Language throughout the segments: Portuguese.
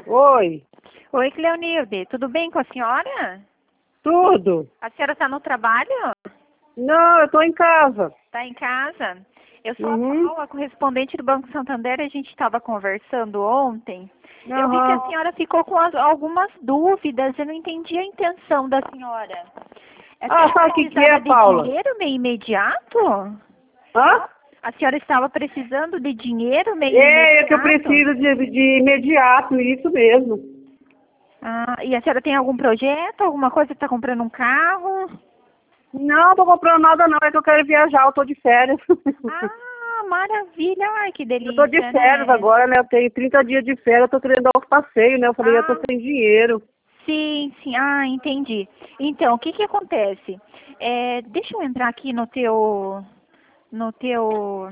Oi, Oi, Cleonilde, tudo bem com a senhora? tudo? A senhora está no trabalho? Não, eu tô em casa. Está em casa? Eu sou a Uhum. Paula, correspondente do Banco Santander, a gente estava conversando ontem. Eu vi que a Aham. senhora ficou com algumas dúvidas, eu não entendi a intenção da senhora. A senhora Sabe o que que é, precisava de Paula? dinheiro meio imediato? Hã? A senhora estava precisando de dinheiro meio É que eu imediato? preciso de imediato, isso mesmo. Ah, e a senhora tem algum projeto, alguma coisa? Está comprando um carro? Não, tô comprando nada não, é que eu quero viajar, eu tô de férias. Ah, maravilha! Ai, que Eu tô de delícia, férias né? agora, né? Eu tenho 30 dias de férias, eu tô querendo dar um passeio, né? Eu falei, eu tô Ah, sem dinheiro. sim, sim. Ah, entendi. Então, o que que acontece? Deixa eu entrar aqui no teu,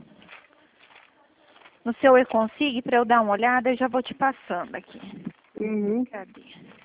no seu e-consig para eu dar uma olhada. Eu já vou te passando aqui. Uhum. Cadê?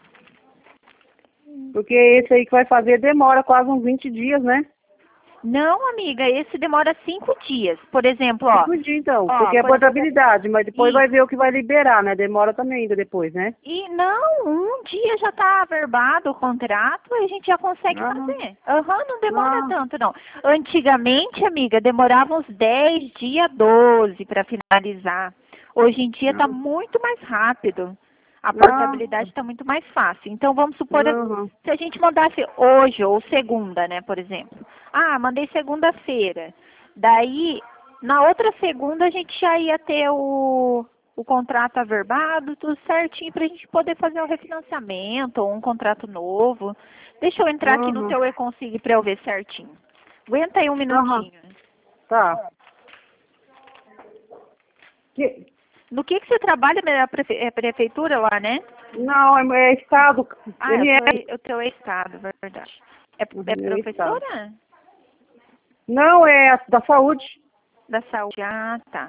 Porque esse aí que vai fazer demora quase uns 20 dias, né? Não, amiga, esse demora 5 dias. Por exemplo, ó. 5 dias então, Ó, porque é por portabilidade, mas depois vai isso. ver o que vai liberar, né? Demora também ainda depois, né? E não, um dia já está averbado o contrato e a gente já consegue Ah, fazer. Aham, não demora ah, tanto, não. Antigamente, amiga, demorava uns 10 dias, 12 para finalizar. Hoje em dia está muito mais rápido. A ah, portabilidade está muito mais fácil. Então, vamos supor, aham. se a gente mandasse hoje ou segunda, né, por exemplo. Ah, mandei segunda-feira. Daí, na outra segunda, a gente já ia ter o contrato averbado, tudo certinho, para a gente poder fazer o refinanciamento ou um contrato novo. Deixa eu entrar aqui no Aham. teu e-consig para eu ver certinho. Aguenta aí um Aham. minutinho. Tá. Que- No que você trabalha? É prefeitura lá, né? Não, é estado. Ah, MS. o teu estado, verdade. É É estado. professora? Não, é da saúde. Da saúde. Ah, tá.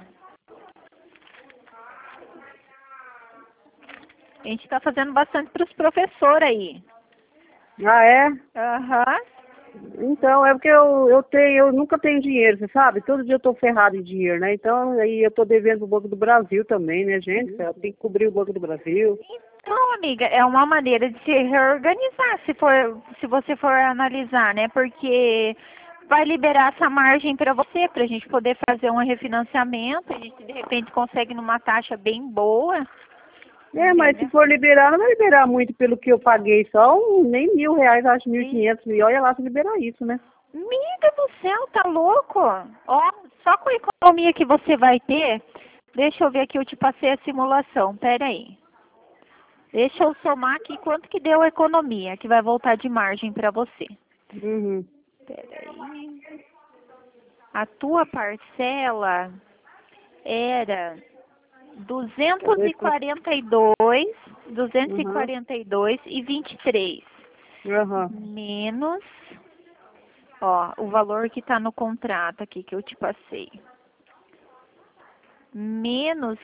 A gente está fazendo bastante para os professores aí. Ah, é? Aham. Então, é porque eu nunca tenho dinheiro, você sabe? Todo dia eu tô ferrado em dinheiro, né? Então, aí eu tô devendo pro Banco do Brasil também, né, gente? Eu tenho que cobrir o Banco do Brasil. Então, amiga, é uma maneira de se reorganizar, se você for analisar, né? Porque vai liberar essa margem para você, para a gente poder fazer um refinanciamento, a gente de repente consegue numa taxa bem boa, É, mas se entendeu? for liberar, não vai liberar muito pelo que eu paguei, só nem R$ 1.000, acho E, 1.500. E olha lá se liberar isso, né? amiga do céu, tá louco? Ó, só com a economia que você vai ter, deixa eu ver aqui, eu te passei a simulação, pera aí. Deixa eu somar aqui quanto que deu a economia, que vai voltar de margem para você. Uhum. Peraí. A tua parcela era Cadê esse? 242, Uhum. 242 e 23. Aham. Menos, ó, o valor que está no contrato aqui que eu te passei. Menos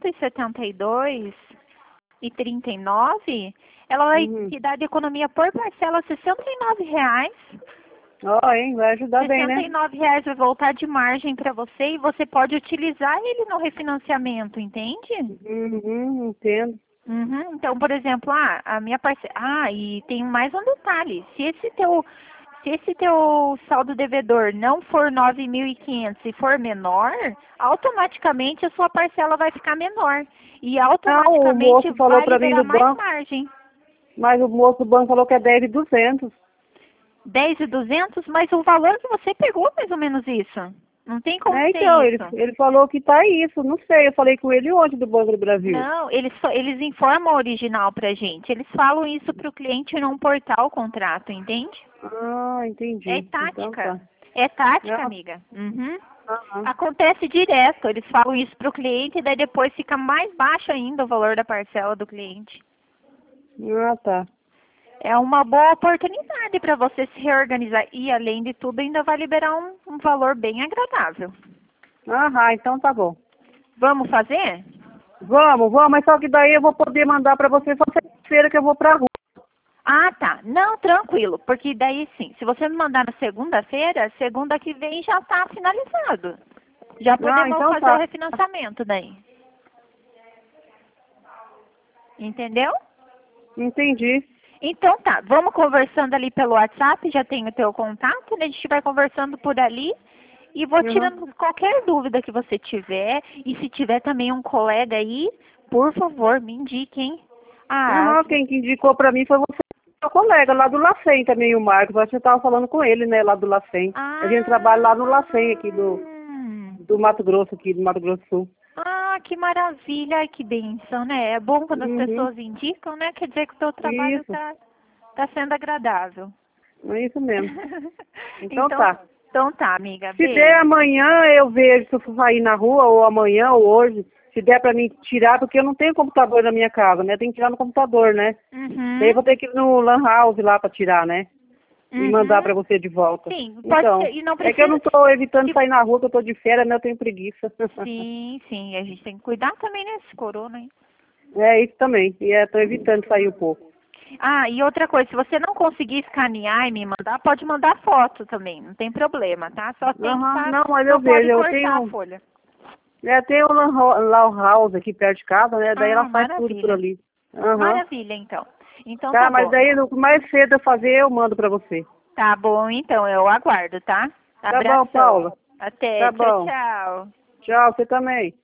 172,39, ela vai Uhum. te dar de economia por parcela R$ 69. Ó, hein? Vai ajudar bem, Sessenta né? e nove reais vai voltar de margem para você e você pode utilizar ele no refinanciamento, entende? Uhum, entendo. Uhum. Então, por exemplo, a minha parcela. Ah, e tem mais um detalhe. Se esse teu saldo devedor não for 9.500 e for menor, automaticamente a sua parcela vai ficar menor. E Não, o automaticamente moço falou vai pra mim liberar do mais banco, margem. mas o moço do banco falou que é 10.200. 10.200, mas o valor que você pegou é mais ou menos isso. Não tem como É, ser então, ele, isso. ele falou que tá isso, não sei, eu falei com ele ontem do Banco do Brasil. Não, eles informam o original pra gente. Eles falam isso pro cliente não portar o contrato, entende? Ah, É entendi. Então tática. tá. É tática, Ah, amiga. Uhum. aham. Acontece direto. Eles falam isso pro cliente e daí depois fica mais baixo ainda o valor da parcela do cliente. Ah, tá. É uma boa oportunidade para você se reorganizar e, além de tudo, ainda vai liberar um valor bem agradável. Aham, então tá bom. Vamos fazer? Vamos, mas só que daí eu vou poder mandar pra você só sexta-feira que eu vou pra rua. Ah, tá. Não, tranquilo, porque daí sim, se você me mandar na segunda-feira, segunda que vem já está finalizado. Já Ah, podemos então fazer o tá. refinanciamento daí. Entendeu? Entendi. Então tá, vamos conversando ali pelo WhatsApp, já tenho o teu contato, né? A gente vai conversando por ali e vou tirando qualquer dúvida que você tiver. E se tiver também um colega aí, por favor, me indique, hein? Quem que indicou pra mim foi você, meu colega lá do Lacem também, o Marcos. Acho que você tava falando com ele, né, lá do Lacem. A gente trabalha lá no Lacem aqui do Mato Grosso, aqui do Mato Grosso do Sul. Que maravilha, ai, que bênção, né? É bom quando as pessoas indicam, né? Quer dizer que o teu trabalho tá sendo agradável. É isso mesmo. Então tá. Então tá, amiga. Se der amanhã, eu vejo se eu for sair na rua, ou amanhã, ou hoje, se der pra mim tirar, porque eu não tenho computador na minha casa, né? Tem que tirar no computador, né? Daí eu vou ter que ir no Lan House lá pra tirar, né? E mandar pra você de volta. Sim, pode então, ser. E não precisa... É que eu não tô evitando sair na rua, que eu tô de férias, né? Eu tenho preguiça. Sim, a gente tem que cuidar também nesse corona, hein? É, isso também. E tô evitando sair um pouco. E outra coisa, se você não conseguir escanear e me mandar, pode mandar foto também, não tem problema, tá? Só tem que Não, mas não eu vejo, eu cortar tenho... a folha. Tem o Lan House aqui perto de casa, né? Daí ela faz tudo por ali. Maravilha, então. Então tá mas bom. Daí, o mais cedo eu fazer, eu mando pra você. Tá bom, então, eu aguardo, tá? Tá bom, Paula. Até, Tá bom. tchau. Tchau, você também.